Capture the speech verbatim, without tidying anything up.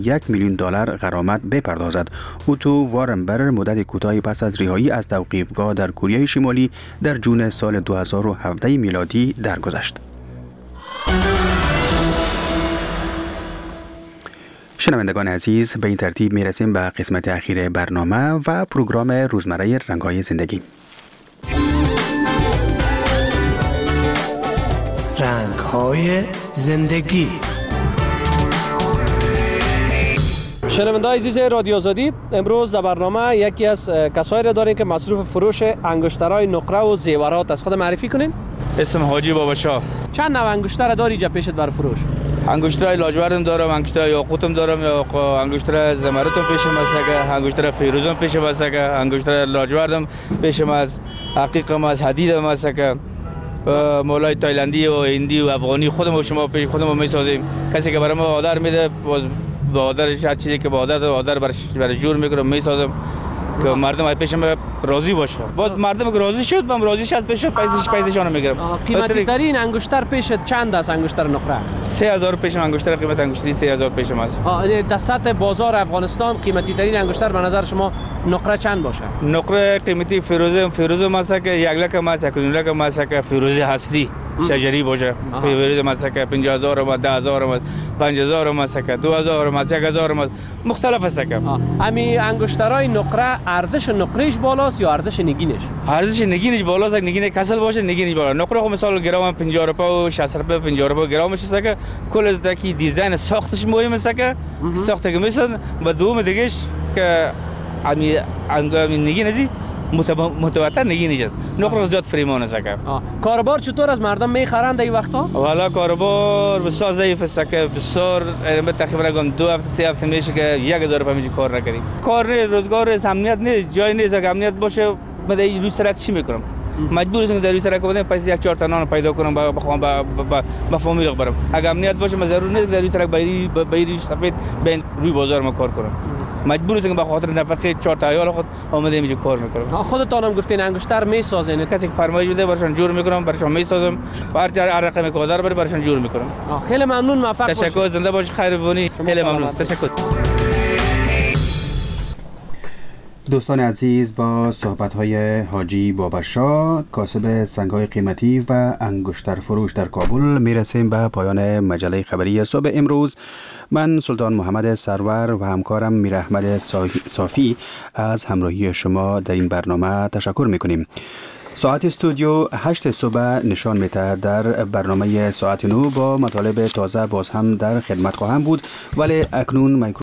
یک میلیون دلار غرامت بپردازد. اوتو وارنبر مدت کوتاهی پس از رهایی از توقیفگاه در کره شمالی در جون سال دو هزار و هفده میلادی درگذشت. شنوندگان عزیز، به این ترتیب میرسیم به قسمت اخیر برنامه و پروگرام روزمره رنگ‌های زندگی. رنگ‌های زندگی. شنونده‌های عزیز رادیو آزادی، امروز در برنامه یکی از کسایی را داریم که مصروف فروش انگشترهای نقره و زیورات است. خود معرفی کنین؟ اسم حاجی بابا شاه. چند نوع انگشتر داری اینجا پیشت برای فروش؟ انگشترهای لاجوردم دارم، انگشتر یاقوتم دارم، یا انگشتر زمرتم پیشم است، انگشتر فیروزم پیشم است، انگشتر لاجوردم پیشم است، عقیقم است، حدیدم است که مولای تایلندی و هندی و افغانی خودم و شما پیش خودمون میسازیم. کسی که برای ما آردر میده با آردرش هر چیزی که با آردر آردر برای جور میکنم میسازم که مردم پیش ما راضی باشه. بعد مردم که راضی شد من راضی شد پیش پیسش پیسشون میگیرم. قیمتی ترین انگشتر پیشت چند است؟ انگشتر نقره سه هزار پیشم انگشتر قیمت انگشتری سه هزار پیشم است. ها در سطح بازار افغانستان قیمتی ترین انگشتر به نظر شما نقره چند باشه؟ نقره قیمتی فیروزه فیروزه ماسه که یک لک ماسه یک لک ماسه که فیروزه اصلی شجری باشه. فیروزه ماسه که پنجاه هزار و ده هزار و پنج هزار ماسه که دو هزار ماسه یک هزار ماسه مختلف است که امی انگشترهای نقره ارزش نقرهش بالاست یا ارزش نگینش؟ ارزش نگینش بالاست. نگین کسل باشه نگینش بالا. نقره خو مثلا گرم پنجاه روپیه و شصت روپیه پنجاه روپیه گرمش است که کل از کی دیزاین ساختش مهم است که ساخته که مثلا و دوم دیگهش که امی امی نگین ازی متواتر نگینش است. نقره زیاد فریمان است که کاروبار چطور از مردم میخرند این وقتا؟ والا کاروبار بسیار ضعیف است که بسیار تقریبا دو هفته سه هفته میشه که یک هزار روپیه میشه کار نکردیم. کار روزگار امنیت نیست، جای نیست که امنیت باشه. من در روی سرک چی میکنم؟ مجبور هستم در روی سرک بودم پیسه یک چهار تا نان پیدا کنم با بخوام با با فامیل برم. اگه امنیت باشه من ضرور نیست در روی سرک بیری بیری سفید بین روی بازار ما کار کنم. مجبور هستم به خاطر نفقه چهار تا عیال خود آماده میشه کار میکنم. خودتونم گفتین انگشتر میسازین؟ کسی که فرمایش بده براشون جور میکنم، براشون میسازم. هر هر رقم کادر بره براشون جور میکنم. خیلی ممنون، موفق باشید. تشکر، زنده باشید، خیر ببینی. خیلی ممنون، تشکر. دوستان عزیز، با صحبت‌های حاجی بابا شاه کاسب سنگ‌های قیمتی و انگشتر فروش در کابل میرسیم به پایان مجله خبری صبح امروز. من سلطان محمد سرور و همکارم میر احمد صافی از همراهی شما در این برنامه تشکر میکنیم. ساعت استودیو هشت صبح نشان میده در برنامه ساعت نو با مطالب تازه باز هم در خدمت خواهم بود، ولی اکنون